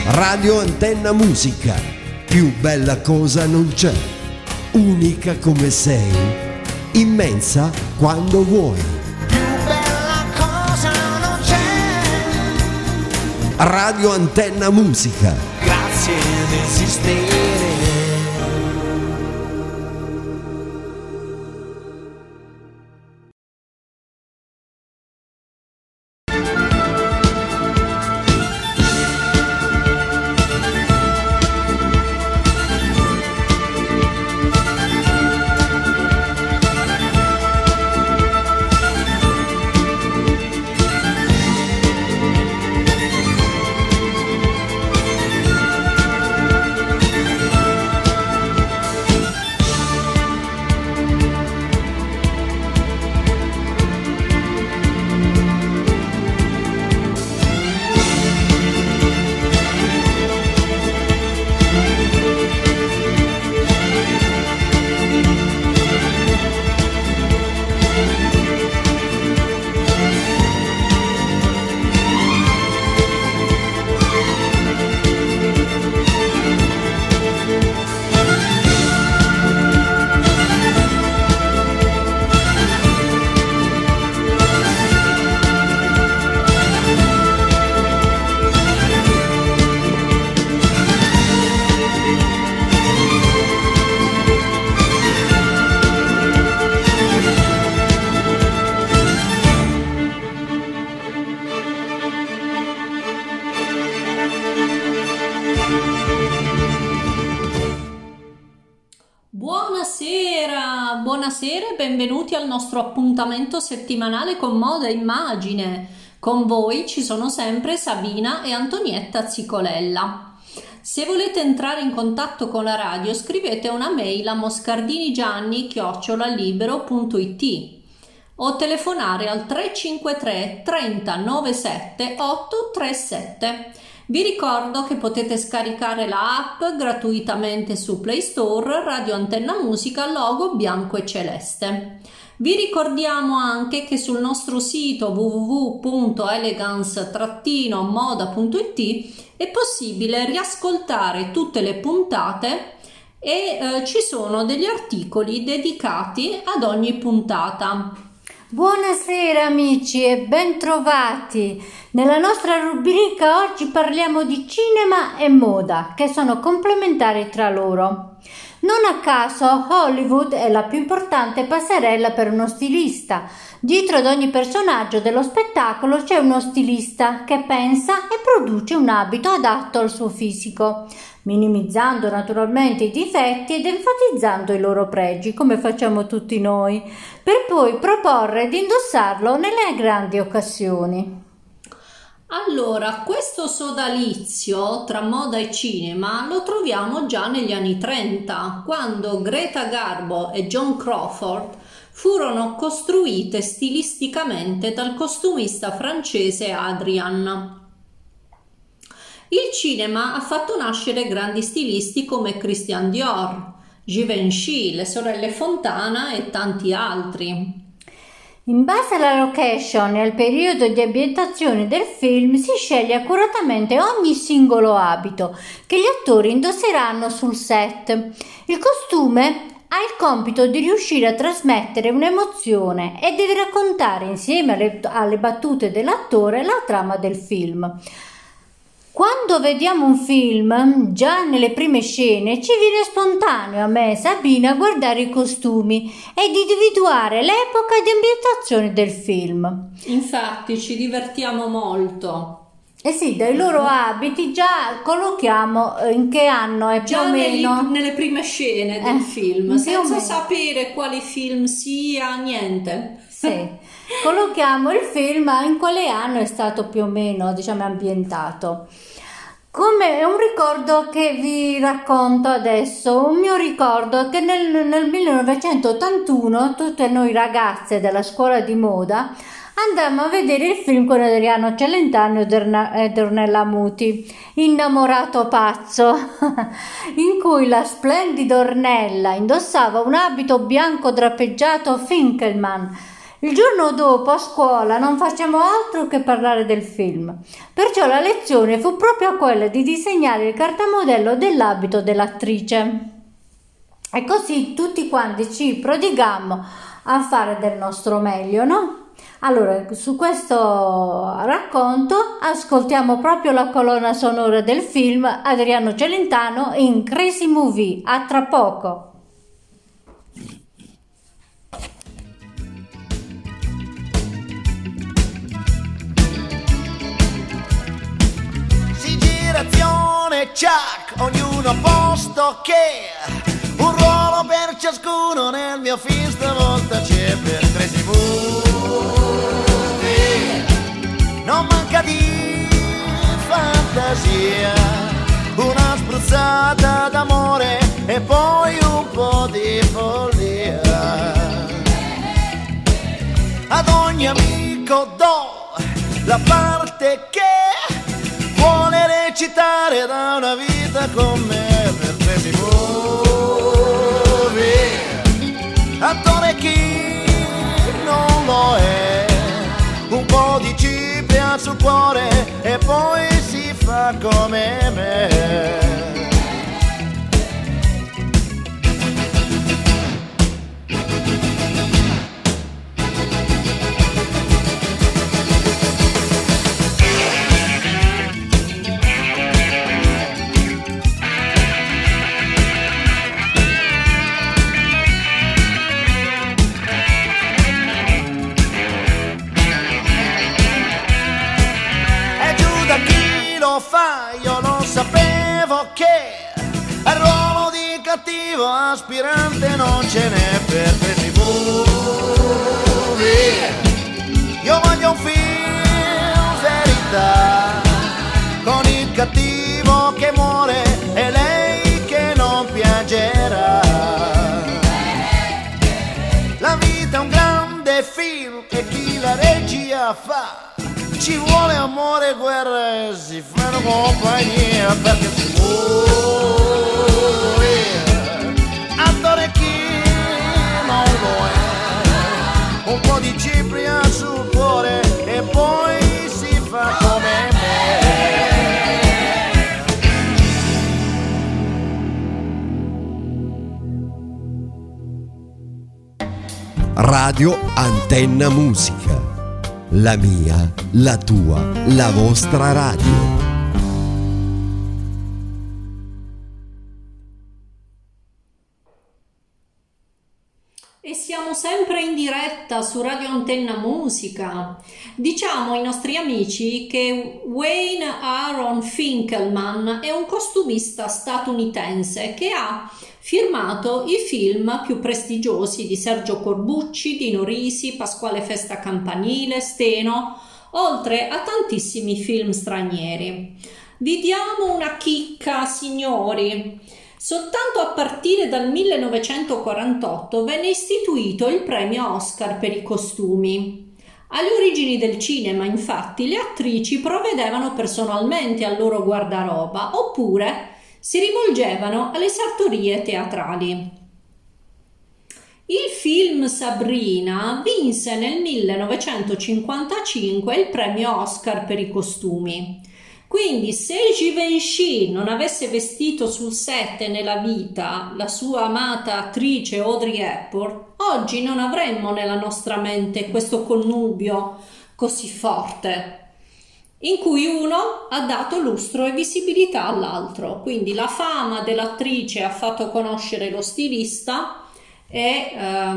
Radio Antenna Musica, più bella cosa non c'è, unica come sei, immensa quando vuoi. Più bella cosa non c'è. Radio Antenna Musica. Grazie di esistere. Buonasera e benvenuti al nostro appuntamento settimanale con Moda e Immagine. Con voi ci sono sempre Sabina e Antonietta Zicolella. Se volete entrare in contatto con la radio, scrivete una mail a moscardinigianni@libero.it o telefonare al 353 30 97 837. Vi ricordo che potete scaricare la app gratuitamente su Play Store Radio Antenna Musica logo bianco e celeste. Vi ricordiamo anche che sul nostro sito www.elegance-moda.it è possibile riascoltare tutte le puntate e ci sono degli articoli dedicati ad ogni puntata. Buonasera amici e bentrovati. Nella nostra rubrica oggi parliamo di cinema e moda, che sono complementari tra loro. Non a caso Hollywood è la più importante passerella per uno stilista. Dietro ad ogni personaggio dello spettacolo c'è uno stilista che pensa e produce un abito adatto al suo fisico, minimizzando naturalmente i difetti ed enfatizzando i loro pregi, come facciamo tutti noi, per poi proporre di indossarlo nelle grandi occasioni. Allora, questo sodalizio tra moda e cinema lo troviamo già negli anni 30, quando Greta Garbo e Joan Crawford furono costruite stilisticamente dal costumista francese Adrian. Il cinema ha fatto nascere grandi stilisti come Christian Dior, Givenchy, le sorelle Fontana e tanti altri. In base alla location e al periodo di ambientazione del film si sceglie accuratamente ogni singolo abito che gli attori indosseranno sul set. Il costume ha il compito di riuscire a trasmettere un'emozione e deve raccontare insieme alle battute dell'attore la trama del film. Quando vediamo un film, già nelle prime scene ci viene spontaneo a me, Sabina, guardare i costumi ed individuare l'epoca di ambientazione del film. Infatti ci divertiamo molto. Eh sì, dai loro abiti già collochiamo in che anno è più o meno. Nelle prime scene del film, senza sapere quali film sia, niente. Sì, collochiamo il film in quale anno è stato più o meno, diciamo, ambientato. Come un ricordo che vi racconto adesso, un mio ricordo è che nel 1981 tutte noi ragazze della scuola di moda andammo a vedere il film con Adriano Celentano ed Ornella Muti, Innamorato pazzo, in cui la splendida Ornella indossava un abito bianco drapeggiato Finkelman Il giorno dopo a scuola non facciamo altro che parlare del film, perciò la lezione fu proprio quella di disegnare il cartamodello dell'abito dell'attrice. E così tutti quanti ci prodigammo a fare del nostro meglio, no? Allora, su questo racconto ascoltiamo proprio la colonna sonora del film Adriano Celentano in Crazy Movie. A tra poco! Sigirazione, ciak, ognuno a posto che un ruolo per ciascuno nel mio film stavolta c'è per Crazy Movie. Non manca di fantasia, una spruzzata d'amore e poi un po' di follia. Ad ogni amico do la parte che vuole recitare da una vita con me per Crazy Movie. Attore chi non lo è, un po' di cipria sul cuore e poi si fa come me. Io non sapevo che al ruolo di cattivo aspirante non ce n'è per Crazy Movie. Io voglio un film verità, con il cattivo che muore e lei che non piangerà. La vita è un grande film e chi la regia fa ci vuole amore, guerra e si fanno compagnia perché si muore. Attore chi non lo è, un po' di cipria sul cuore e poi si fa come me. Radio Antenna Musica. La mia, la tua, la vostra radio. E siamo sempre in diretta su Radio Antenna Musica. Diciamo ai nostri amici che Wayne Aaron Finkelman è un costumista statunitense che ha firmato i film più prestigiosi di Sergio Corbucci, Dino Risi, Pasquale Festa Campanile, Steno, oltre a tantissimi film stranieri. Vi diamo una chicca, signori. Soltanto a partire dal 1948 venne istituito il premio Oscar per i costumi. Alle origini del cinema, infatti, le attrici provvedevano personalmente al loro guardaroba oppure si rivolgevano alle sartorie teatrali. Il film Sabrina vinse nel 1955 il premio Oscar per i costumi. Quindi se Givenchy non avesse vestito sul set nella vita la sua amata attrice Audrey Hepburn, oggi non avremmo nella nostra mente questo connubio così forte, in cui uno ha dato lustro e visibilità all'altro. Quindi la fama dell'attrice ha fatto conoscere lo stilista e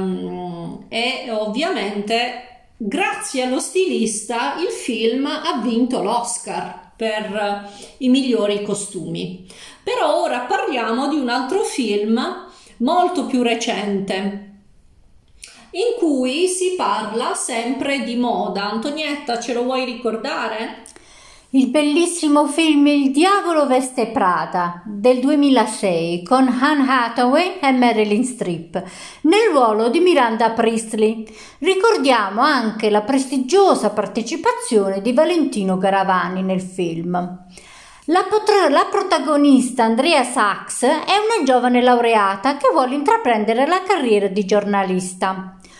ovviamente grazie allo stilista il film ha vinto l'Oscar per i migliori costumi. Però ora parliamo di un altro film molto più recente, in cui si parla sempre di moda. Antonietta, ce lo vuoi ricordare? Il bellissimo film Il diavolo veste Prada del 2006 con Anne Hathaway e Marilyn Streep nel ruolo di Miranda Priestley. Ricordiamo anche la prestigiosa partecipazione di Valentino Garavani nel film. La protagonista Andrea Sachs è una giovane laureata che vuole intraprendere la carriera di giornalista.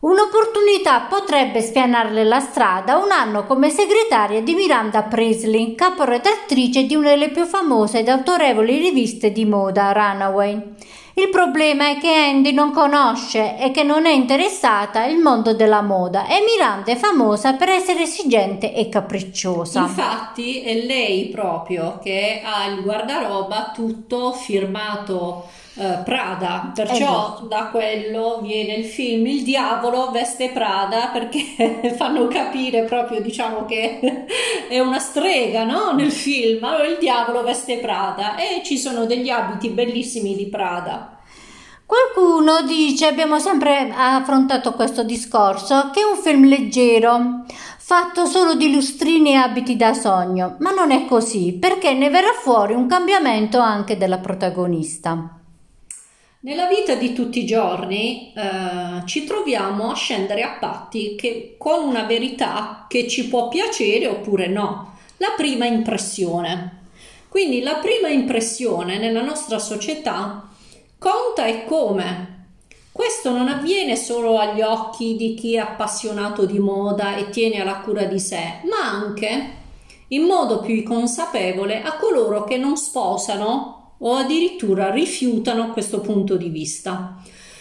Un'opportunità potrebbe spianarle la strada un anno come segretaria di Miranda Priestly, caporedattrice di una delle più famose ed autorevoli riviste di moda, Runaway. Il problema è che Andy non conosce e che non è interessata al mondo della moda e Miranda è famosa per essere esigente e capricciosa. Infatti è lei proprio che ha il guardaroba tutto firmato Prada, perciò da quello viene il film Il diavolo veste Prada, perché fanno capire proprio, diciamo, che è una strega, no? Nel film. Allora il diavolo veste Prada e ci sono degli abiti bellissimi di Prada. Qualcuno dice, abbiamo sempre affrontato questo discorso, che è un film leggero, fatto solo di lustrini e abiti da sogno, ma non è così, perché ne verrà fuori un cambiamento anche della protagonista. Nella vita di tutti i giorni ci troviamo a scendere a patti con una verità che ci può piacere oppure no, la prima impressione. Quindi la prima impressione nella nostra società conta e come. Questo non avviene solo agli occhi di chi è appassionato di moda e tiene alla cura di sé, ma anche in modo più consapevole a coloro che non sposano o addirittura rifiutano questo punto di vista.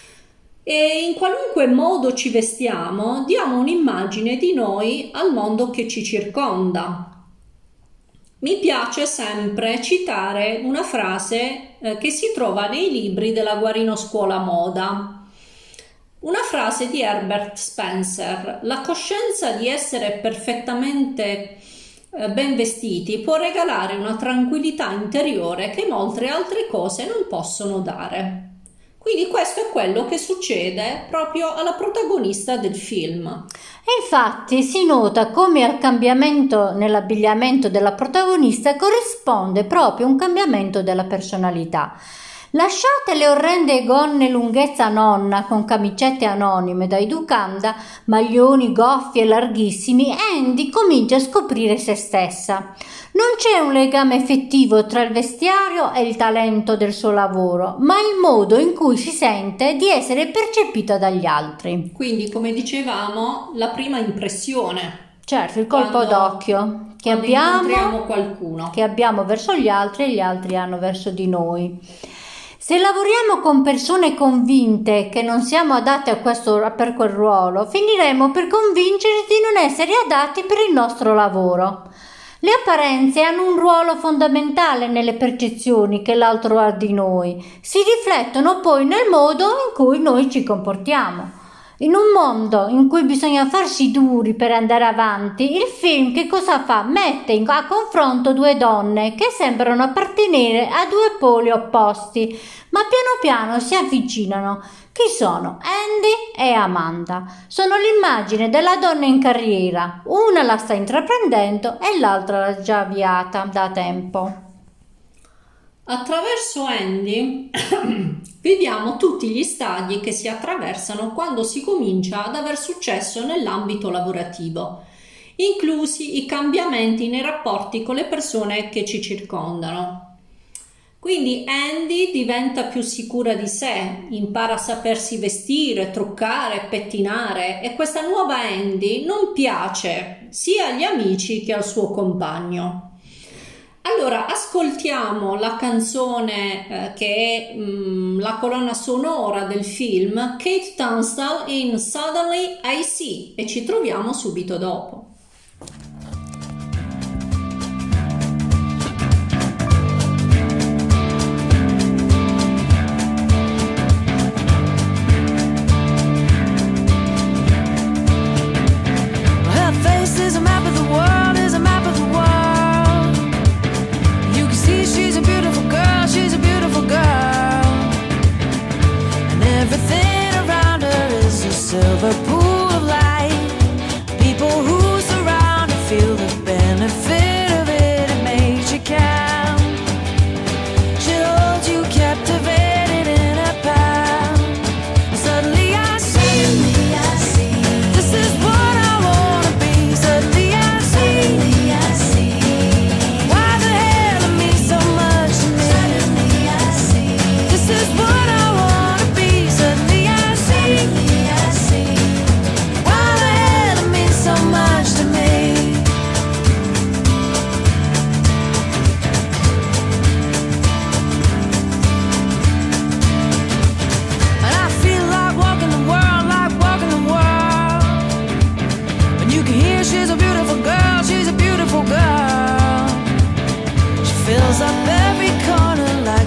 E in qualunque modo ci vestiamo, diamo un'immagine di noi al mondo che ci circonda. Mi piace sempre citare una frase che si trova nei libri della Guarino Scuola Moda. Una frase di Herbert Spencer: la coscienza di essere perfettamente ben vestiti può regalare una tranquillità interiore che molte altre cose non possono dare. Quindi questo è quello che succede proprio alla protagonista del film. E infatti si nota come al cambiamento nell'abbigliamento della protagonista corrisponde proprio un cambiamento della personalità. Lasciate le orrende gonne lunghezza nonna con camicette anonime da educanda, maglioni goffi e larghissimi, Andy comincia a scoprire se stessa. Non c'è un legame effettivo tra il vestiario e il talento del suo lavoro, ma il modo in cui si sente di essere percepita dagli altri. Quindi, come dicevamo, la prima impressione. Certo, il colpo d'occhio che incontriamo qualcuno. Che abbiamo verso gli altri e gli altri hanno verso di noi. Se lavoriamo con persone convinte che non siamo adatti per quel ruolo, finiremo per convincerci di non essere adatti per il nostro lavoro. Le apparenze hanno un ruolo fondamentale nelle percezioni che l'altro ha di noi. Si riflettono poi nel modo in cui noi ci comportiamo. In un mondo in cui bisogna farsi duri per andare avanti, il film che cosa fa? Mette a confronto due donne che sembrano appartenere a due poli opposti, ma piano piano si avvicinano. Chi sono? Andy e Amanda. Sono l'immagine della donna in carriera. Una la sta intraprendendo e l'altra l'ha già avviata da tempo. Attraverso Andy vediamo tutti gli stadi che si attraversano quando si comincia ad aver successo nell'ambito lavorativo, inclusi i cambiamenti nei rapporti con le persone che ci circondano. Quindi Andy diventa più sicura di sé, impara a sapersi vestire, truccare, pettinare, e questa nuova Andy non piace sia agli amici che al suo compagno. Allora, ascoltiamo la canzone che è la colonna sonora del film, Kate Tunstall in Suddenly I See, e ci troviamo subito dopo. Her face is a map of the world, is a map of the world. She's a beautiful girl, she's a beautiful girl. And everything around her is a silver pool of light. People who surround her feel the benefit of it, it makes you count. She holds you captivated in her palm. Suddenly I see, this is what I wanna be. Suddenly I see. This is what I wanna be. Suddenly I see.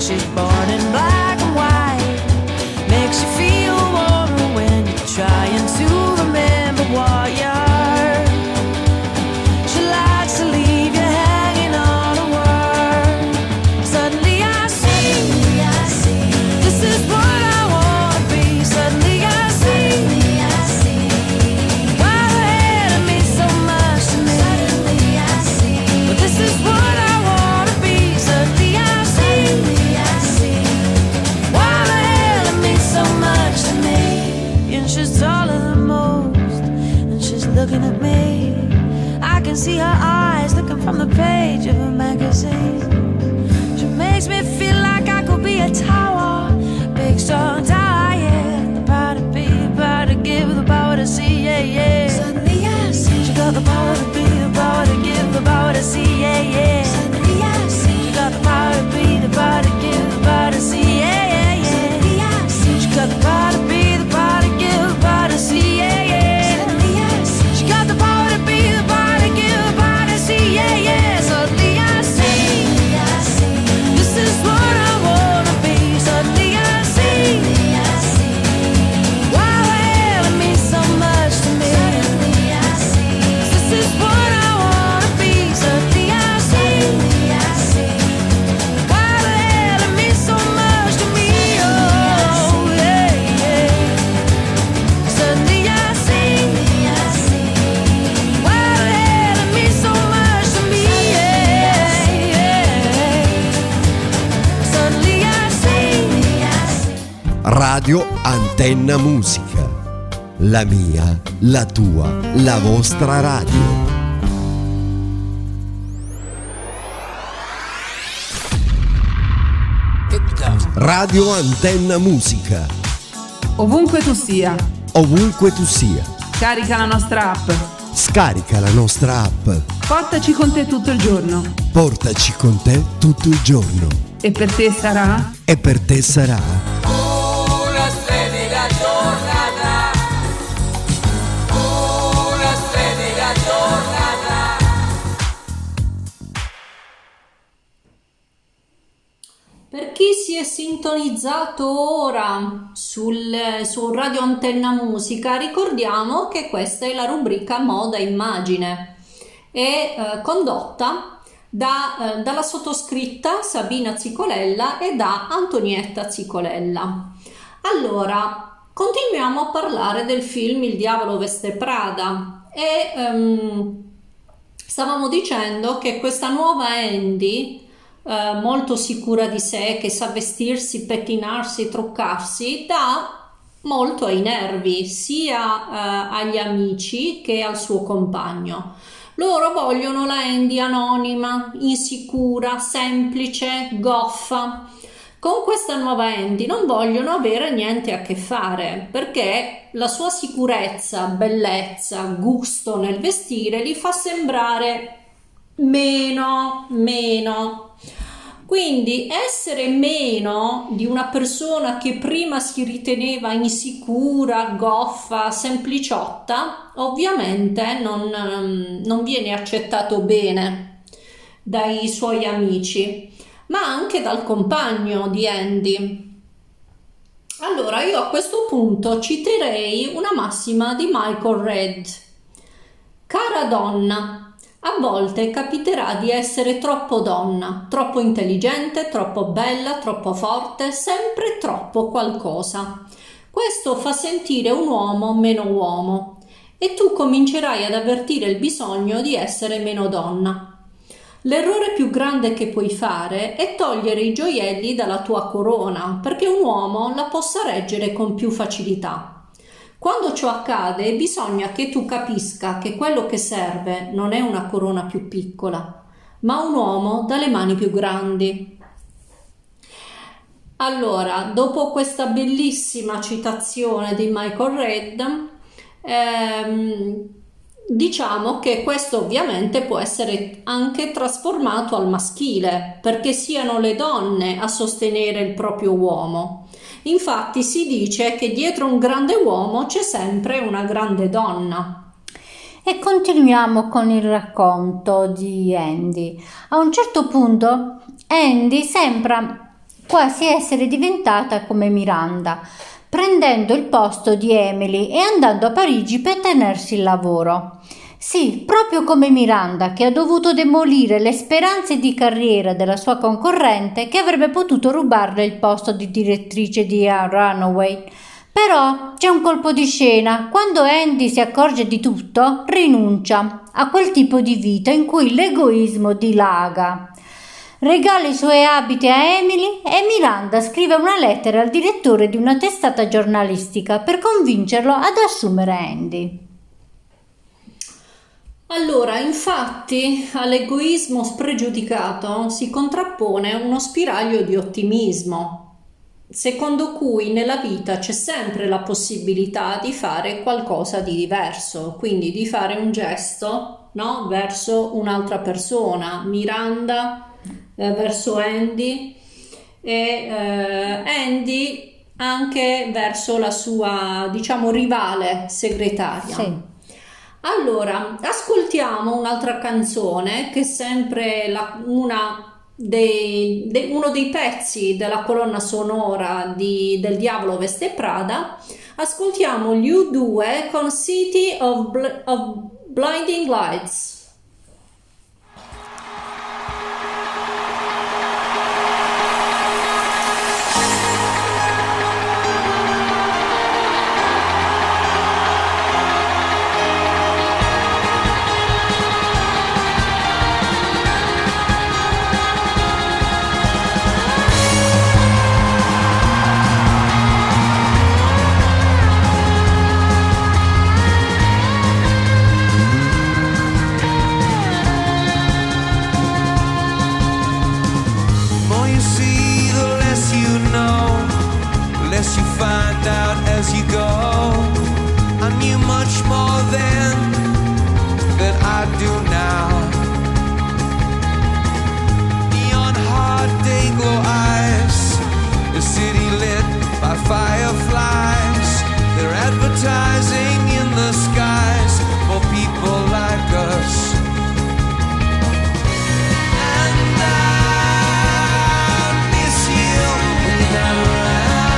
she's born in black and white. Makes you feel warmer when you're trying to remember what you are. She likes to leave you hanging on a word. Suddenly I see, this is what I wanna be. Suddenly I see, why the hell it means so much to me. But this is what I wanna be. Suddenly I see, why the hell it means so much to me. And she's taller than most, and she's looking at me. I can see her eyes looking from the page of a magazine. She makes me feel like I could be a tower, big strong tower, yeah. The power to be, the power to give, the power to see, yeah, yeah. Suddenly I see, she got the power to be, the power to give, the power to see, yeah, yeah. Suddenly I see, she got the power to be, the power to give, the power to see, yeah, yeah, yeah. Suddenly I see, she got the power to be, the power to give, the power to see, yeah, yeah. Suddenly I see, she got the power to be, the power to give, the power to see, yeah, yeah. Suddenly I see, this is what I wanna be. Suddenly I see, why the hell it means so much to me. This is what I wanna be. Suddenly I see, why the hell it means so much to me. Oh, yeah, yeah. Suddenly I see, why the hell it means so much to me. Yeah, yeah. Suddenly I see. Radio Antenna Musica. La mia, la tua, la vostra radio. Radio Antenna Musica. Ovunque tu sia, Ovunque tu sia. carica la nostra app. Scarica la nostra app. Portaci con te tutto il giorno. Portaci con te tutto il giorno. E per te sarà E per te sarà Una splendida giornata, una splendida giornata. Per chi si è sintonizzato ora su Radio Antenna Musica, ricordiamo che questa è la rubrica Moda Immagine, è condotta dalla sottoscritta Sabina Zicolella e da Antonietta Zicolella. Allora, continuiamo a parlare del film Il diavolo veste Prada e stavamo dicendo che questa nuova Andy, molto sicura di sé, che sa vestirsi, pettinarsi, truccarsi, dà molto ai nervi sia agli amici che al suo compagno. Loro vogliono la Andy anonima, insicura, semplice, goffa. Con questa nuova Andy non vogliono avere niente a che fare, perché la sua sicurezza, bellezza, gusto nel vestire li fa sembrare meno. Quindi essere meno di una persona che prima si riteneva insicura, goffa, sempliciotta, ovviamente non viene accettato bene dai suoi amici, ma anche dal compagno di Andy. Allora io a questo punto citerei una massima di Michael Red. Cara donna, a volte capiterà di essere troppo donna, troppo intelligente, troppo bella, troppo forte, sempre troppo qualcosa. Questo fa sentire un uomo meno uomo e tu comincerai ad avvertire il bisogno di essere meno donna. L'errore più grande che puoi fare è togliere i gioielli dalla tua corona perché un uomo la possa reggere con più facilità. Quando ciò accade, bisogna che tu capisca che quello che serve non è una corona più piccola, ma un uomo dalle mani più grandi. Allora, dopo questa bellissima citazione di Michael Red, diciamo che questo ovviamente può essere anche trasformato al maschile, perché siano le donne a sostenere il proprio uomo. Infatti si dice che dietro un grande uomo c'è sempre una grande donna. E continuiamo con il racconto di Andy. A un certo punto Andy sembra quasi essere diventata come Miranda, prendendo il posto di Emily e andando a Parigi per tenersi il lavoro. Sì, proprio come Miranda, che ha dovuto demolire le speranze di carriera della sua concorrente, che avrebbe potuto rubarle il posto di direttrice di Runaway. Però c'è un colpo di scena. Quando Andy si accorge di tutto, rinuncia a quel tipo di vita in cui l'egoismo dilaga. Regala i suoi abiti a Emily e Miranda scrive una lettera al direttore di una testata giornalistica per convincerlo ad assumere Andy. Allora, infatti, all'egoismo spregiudicato si contrappone uno spiraglio di ottimismo, secondo cui nella vita c'è sempre la possibilità di fare qualcosa di diverso, quindi di fare un gesto, no, verso un'altra persona, Miranda verso Andy e Andy anche verso la sua, diciamo, rivale segretaria. Sì. Allora, ascoltiamo un'altra canzone che è sempre uno dei pezzi della colonna sonora del Diavolo Veste Prada. Ascoltiamo gli U2 con City of Blinding Lights. Find out as you go. I knew much more then than I do now. Neon hard day glow eyes, the city lit by fireflies. They're advertising in the skies for people like us. And I miss you when you're not around.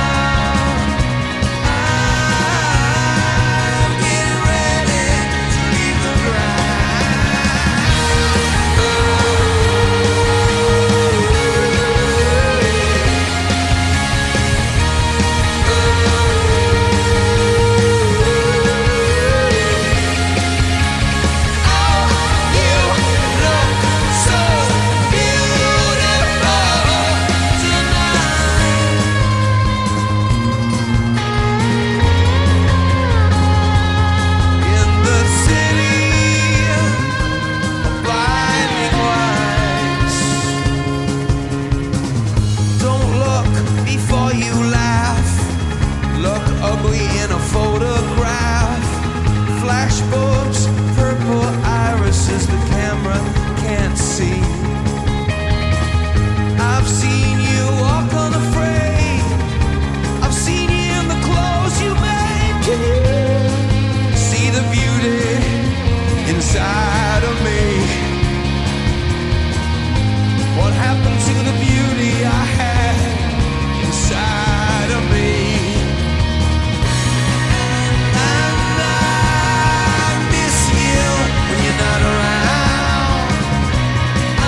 Inside of me, what happened to the beauty I had inside of me? And I miss you when you're not around.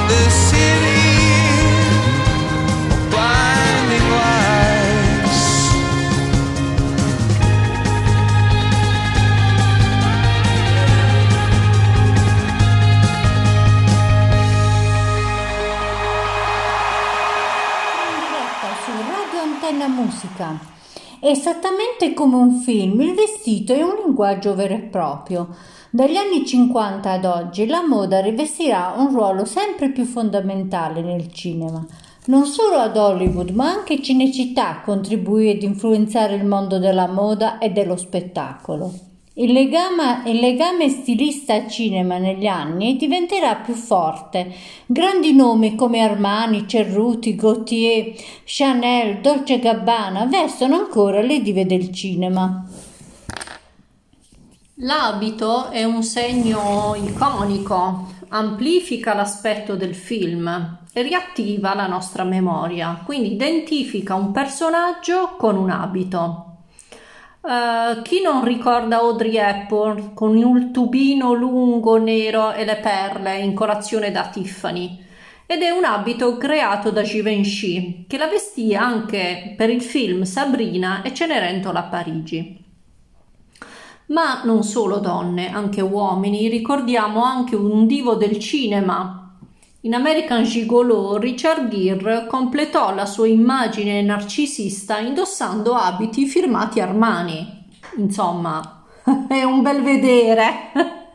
the city, blinding lights. Su Radio Antenna Musica. Esattamente come un film, il vestito è un linguaggio vero e proprio. Dagli anni 50 ad oggi la moda rivestirà un ruolo sempre più fondamentale nel cinema. Non solo ad Hollywood, ma anche Cinecittà contribuì ad influenzare il mondo della moda e dello spettacolo. Il legame stilista-cinema negli anni diventerà più forte. Grandi nomi come Armani, Cerruti, Gaultier, Chanel, Dolce & Gabbana vestono ancora le dive del cinema. L'abito è un segno iconico, amplifica l'aspetto del film e riattiva la nostra memoria, quindi identifica un personaggio con un abito. Chi non ricorda Audrey Hepburn con il tubino lungo nero e le perle in colazione da Tiffany? Ed è un abito creato da Givenchy, che la vestì anche per il film Sabrina e Cenerentola a Parigi. Ma non solo donne, anche uomini. Ricordiamo anche un divo del cinema. In American Gigolo, Richard Gere completò la sua immagine narcisista indossando abiti firmati Armani. Insomma, è un bel vedere.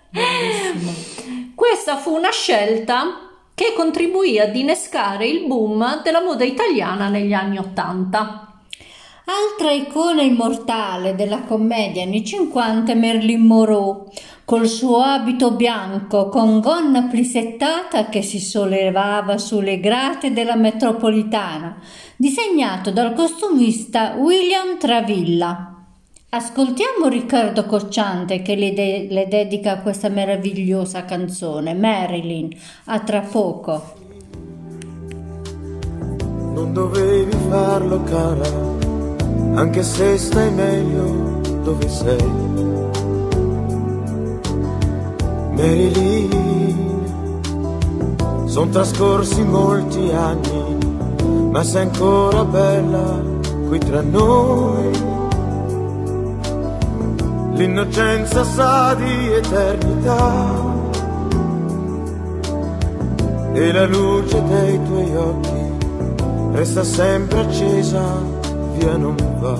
Questa fu una scelta che contribuì ad innescare il boom della moda italiana negli anni '80. Altra icona immortale della commedia anni 50 è Marilyn Monroe, col suo abito bianco con gonna plissettata che si sollevava sulle grate della metropolitana, disegnato dal costumista William Travilla. Ascoltiamo Riccardo Cocciante che le dedica questa meravigliosa canzone, Marilyn, a tra poco. Non dovevi farlo, cara, anche se stai meglio dove sei. Marilyn, son trascorsi molti anni, ma sei ancora bella qui tra noi. L'innocenza sa di eternità e la luce dei tuoi occhi resta sempre accesa, via non va.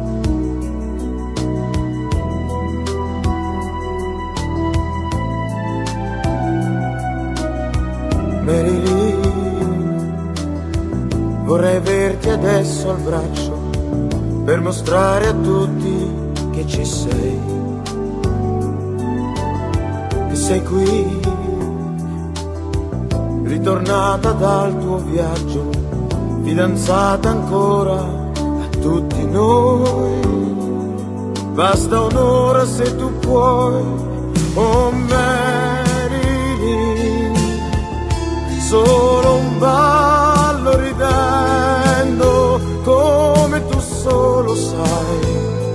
Marilyn, vorrei averti adesso al braccio per mostrare a tutti che ci sei, che sei qui, ritornata dal tuo viaggio, fidanzata ancora a tutti noi. Basta un'ora se tu puoi, oh Marilyn, solo un ballo ridendo come tu solo sai,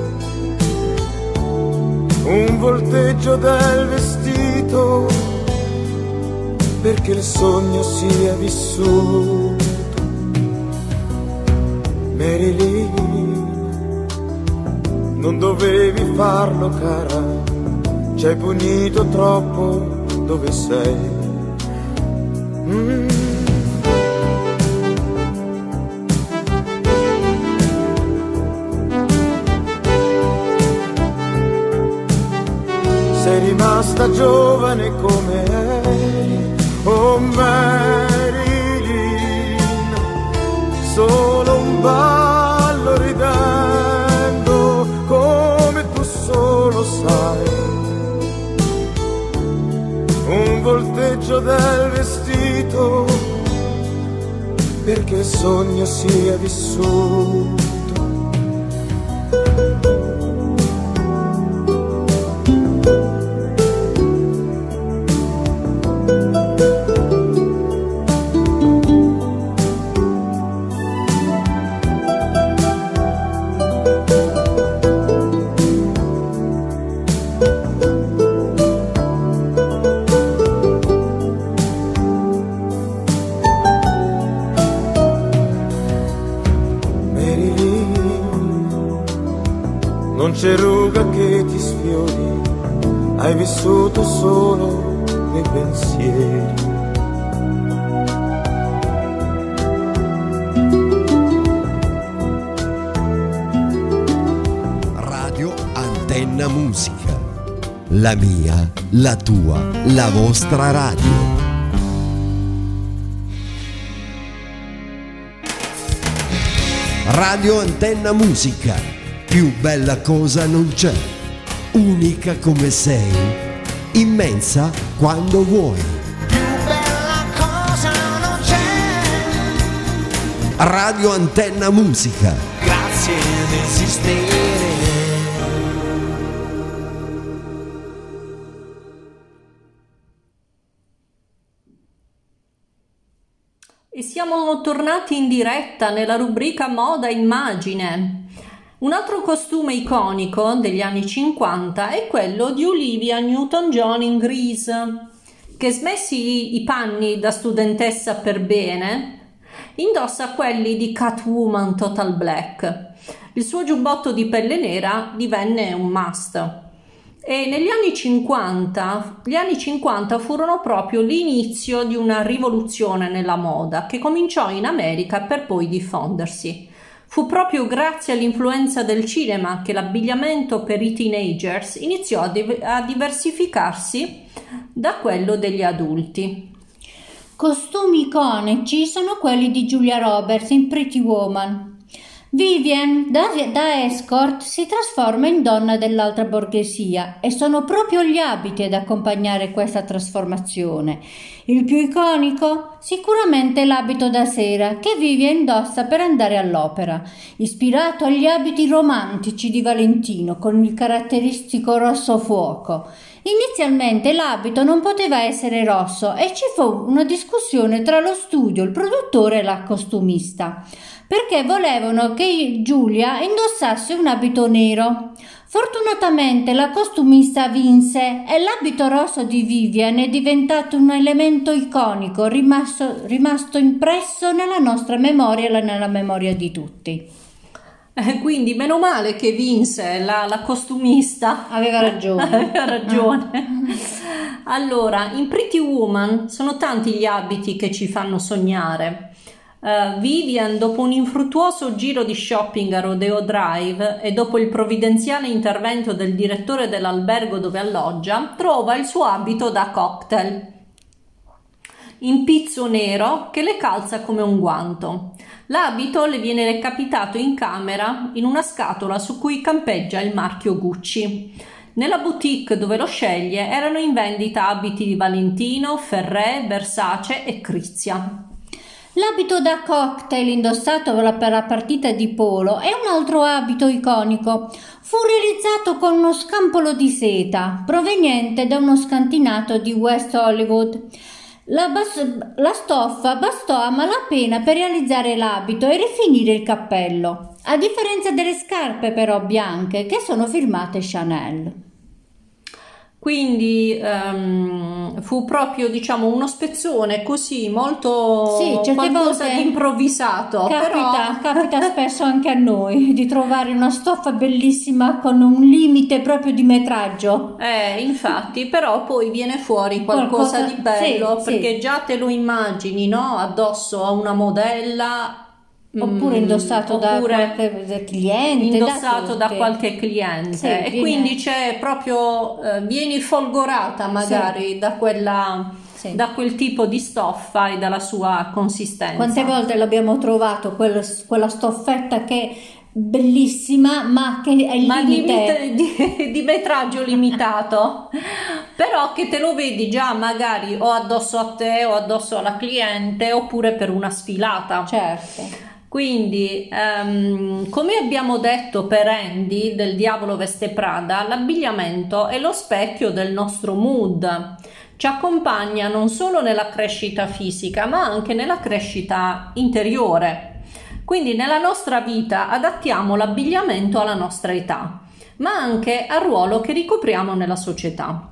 un volteggio del vestito perché il sogno sia vissuto. Marilyn, non dovevi farlo, cara, ci hai punito troppo dove sei. Sei rimasta giovane come eri, oh Marilyn, solo un ballo ridendo come tu solo sai, un volteggio del vestito perché il sogno sia vissuto. non c'è ruga che ti sfiori, hai vissuto solo nei pensieri. Radio Antenna Musica, la mia, la tua, la vostra radio. Radio Antenna Musica, più bella cosa non c'è, unica come sei, immensa quando vuoi. Più bella cosa non c'è. Radio Antenna Musica. Grazie di esistere. E siamo tornati in diretta nella rubrica Moda Immagine. Un altro costume iconico degli anni 50 è quello di Olivia Newton-John in Grease, che smessi i panni da studentessa per bene, indossa quelli di Catwoman Total Black. Il suo giubbotto di pelle nera divenne un must. E negli anni 50, gli anni 50 furono proprio l'inizio di una rivoluzione nella moda che cominciò in America per poi diffondersi. Fu proprio grazie all'influenza del cinema che l'abbigliamento per i teenagers iniziò a diversificarsi da quello degli adulti. Costumi iconici sono quelli di Julia Roberts in Pretty Woman. Vivian, da escort, si trasforma in donna dell'alta borghesia e sono proprio gli abiti ad accompagnare questa trasformazione. Il più iconico? Sicuramente l'abito da sera che Vivian indossa per andare all'opera, ispirato agli abiti romantici di Valentino con il caratteristico rosso fuoco. Inizialmente l'abito non poteva essere rosso e ci fu una discussione tra lo studio, il produttore e la costumista, perché volevano che Giulia indossasse un abito nero. Fortunatamente la costumista vinse e l'abito rosso di Vivian è diventato un elemento iconico, rimasto impresso nella nostra memoria e nella memoria di tutti. Quindi meno male che vinse la costumista. Aveva ragione. Aveva ragione. Allora, in Pretty Woman sono tanti gli abiti che ci fanno sognare. Vivian, dopo un infruttuoso giro di shopping a Rodeo Drive e dopo il provvidenziale intervento del direttore dell'albergo dove alloggia, trova il suo abito da cocktail in pizzo nero che le calza come un guanto. L'abito le viene recapitato in camera in una scatola su cui campeggia il marchio Gucci. Nella boutique dove lo sceglie erano in vendita abiti di Valentino, Ferré, Versace e Crizia. L'abito da cocktail indossato per la partita di polo è un altro abito iconico. Fu realizzato con uno scampolo di seta proveniente da uno scantinato di West Hollywood. La stoffa bastò a malapena per realizzare l'abito e rifinire il cappello, a differenza delle scarpe però bianche che sono firmate Chanel. Quindi fu proprio, diciamo, uno spezzone così molto, sì, certe qualcosa volte di improvvisato. Capita spesso anche a noi di trovare una stoffa bellissima con un limite proprio di metraggio. Infatti, però poi viene fuori qualcosa di bello, sì, perché sì. già te lo immagini, no? Addosso a una modella. Oppure indossato da qualche cliente. Indossato da qualche cliente. Sì, e quindi c'è proprio, vieni folgorata magari sì. da quel tipo di stoffa e dalla sua consistenza. Quante volte l'abbiamo trovato quella stoffetta che è bellissima ma che è il limite di metraggio limitato, però che te lo vedi già magari o addosso a te o addosso alla cliente oppure per una sfilata. Certo. Quindi, come abbiamo detto per Andy del Diavolo Veste Prada, l'abbigliamento è lo specchio del nostro mood. Ci accompagna non solo nella crescita fisica, ma anche nella crescita interiore. Quindi nella nostra vita adattiamo l'abbigliamento alla nostra età, ma anche al ruolo che ricopriamo nella società.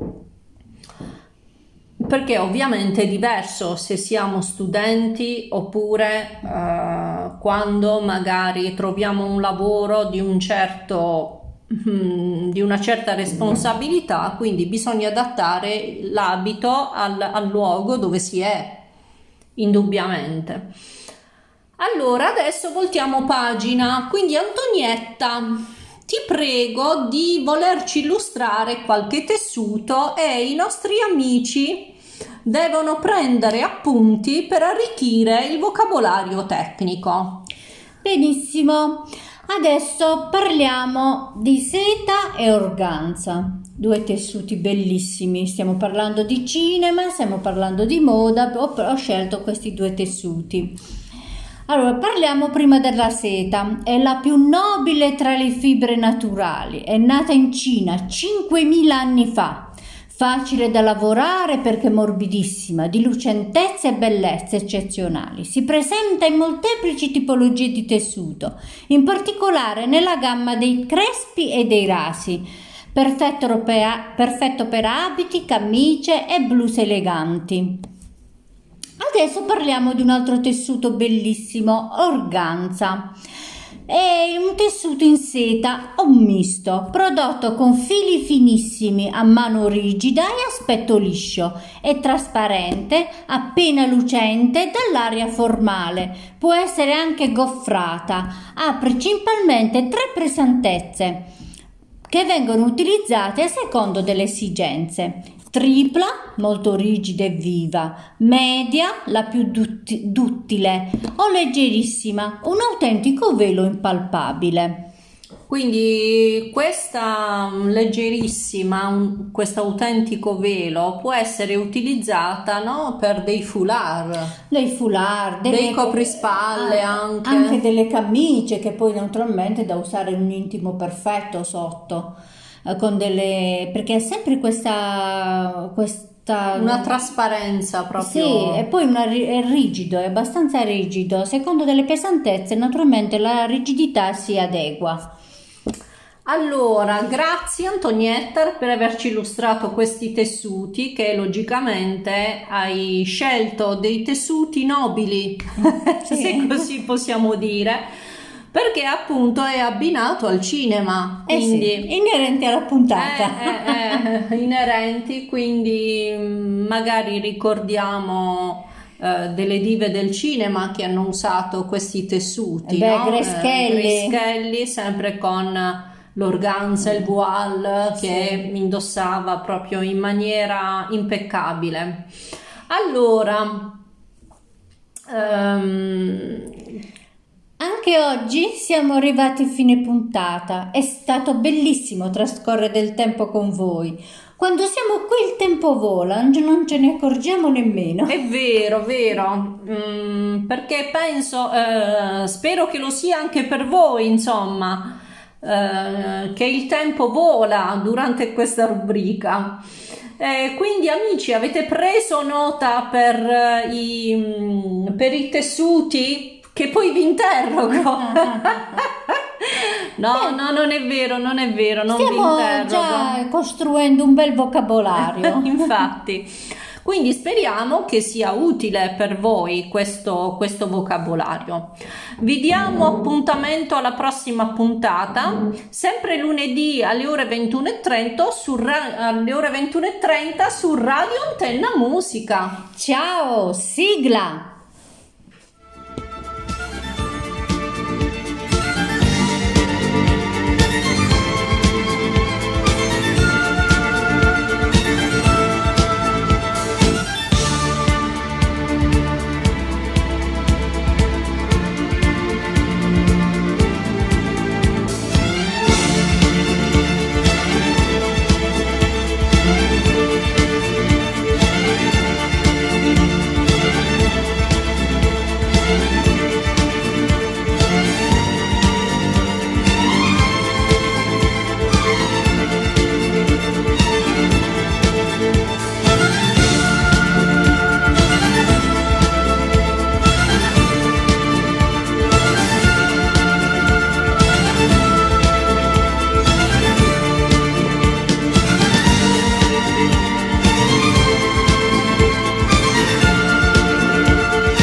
Perché ovviamente è diverso se siamo studenti oppure quando magari troviamo un lavoro di un certo di una certa responsabilità, quindi bisogna adattare l'abito al luogo dove si è, indubbiamente. Allora, adesso voltiamo pagina. Quindi Antonietta, ti prego di volerci illustrare qualche tessuto e i nostri amici devono prendere appunti per arricchire il vocabolario tecnico. Benissimo, adesso parliamo di seta e organza, due tessuti bellissimi. Stiamo parlando di cinema, stiamo parlando di moda, ho scelto questi due tessuti. Allora, parliamo prima della seta. È la più nobile tra le fibre naturali, è nata in Cina 5000 anni fa. Facile da lavorare perché morbidissima, di lucentezza e bellezza eccezionali. Si presenta in molteplici tipologie di tessuto, in particolare nella gamma dei crespi e dei rasi. Perfetto per abiti, camicie e bluse eleganti. Adesso parliamo di un altro tessuto bellissimo, organza. È un tessuto in seta o misto, prodotto con fili finissimi a mano rigida e aspetto liscio. È trasparente, appena lucente dall'aria formale. Può essere anche goffrata. Ha principalmente 3 pesantezze che vengono utilizzate a secondo delle esigenze. Tripla, molto rigida e viva, media, la più duttile, o leggerissima, un autentico velo impalpabile. Quindi questa leggerissima, questo autentico velo può essere utilizzata, no, per dei foulard, dei coprispalle, anche delle camicie, che poi naturalmente da usare un intimo perfetto sotto. Con perché è sempre questa una trasparenza proprio. Sì, e poi è rigido, è abbastanza rigido. Secondo delle pesantezze, naturalmente la rigidità si adegua. Allora, grazie Antonietta per averci illustrato questi tessuti, che logicamente hai scelto dei tessuti nobili, Sì. se così possiamo dire, perché appunto è abbinato al cinema, quindi sì, inerenti alla puntata. Inerenti, quindi magari ricordiamo delle dive del cinema che hanno usato questi tessuti, no? Grace Kelly, sempre con l'organza e il voile che indossava proprio in maniera impeccabile. Allora, anche oggi siamo arrivati a fine puntata. È stato bellissimo trascorrere del tempo con voi. Quando siamo qui il tempo vola, non ce ne accorgiamo nemmeno. È vero, perché penso, spero che lo sia anche per voi, insomma, che il tempo vola durante questa rubrica. Quindi amici, avete preso nota per i tessuti? Che poi vi interrogo. No, non è vero, non vi interrogo. Stiamo già costruendo un bel vocabolario. Infatti, quindi speriamo che sia utile per voi questo vocabolario. Vi diamo appuntamento alla prossima puntata, sempre lunedì alle ore 21:30 su Radio Antenna Musica. Ciao, sigla!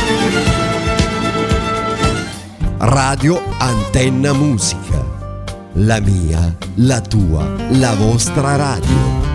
Radio Antenna Musica, La mia, la tua, la vostra radio.